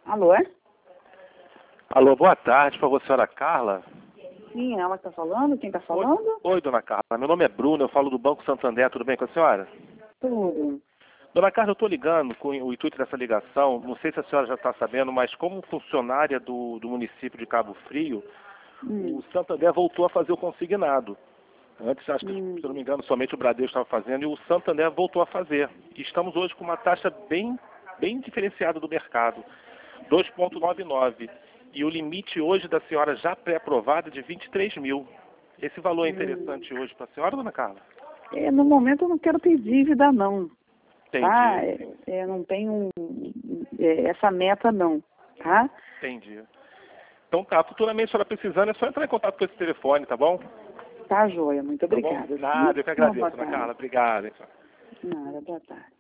Alô, é? Alô, boa tarde, por favor, senhora Carla. Sim, ela que está falando? Quem está falando? Oi, dona Carla. Meu nome é Bruno, eu falo do Banco Santander, tudo bem com a senhora? Tudo. Dona Carla, eu estou ligando com o intuito dessa ligação, não sei se a senhora já está sabendo, mas como funcionária do município de Cabo Frio, o Santander voltou a fazer o consignado. Antes, acho que, se eu não me engano, somente o Bradesco estava fazendo e o Santander voltou a fazer. E estamos hoje com uma taxa bem diferenciada do mercado, 2,99. E o limite hoje da senhora já pré-aprovado é de 23 mil. Esse valor é interessante hoje para a senhora, dona Carla? No momento eu não quero ter dívida, não. Entendi. Tá? Não tenho essa meta, não. Tá? Entendi. Então tá, futuramente a senhora precisando, é só entrar em contato com esse telefone, tá bom? Tá, joia. Muito Tá bom? obrigada. Nada, eu que Não, agradeço, boa dona tarde. Carla. Obrigado, hein, senhora. Nada, boa tarde.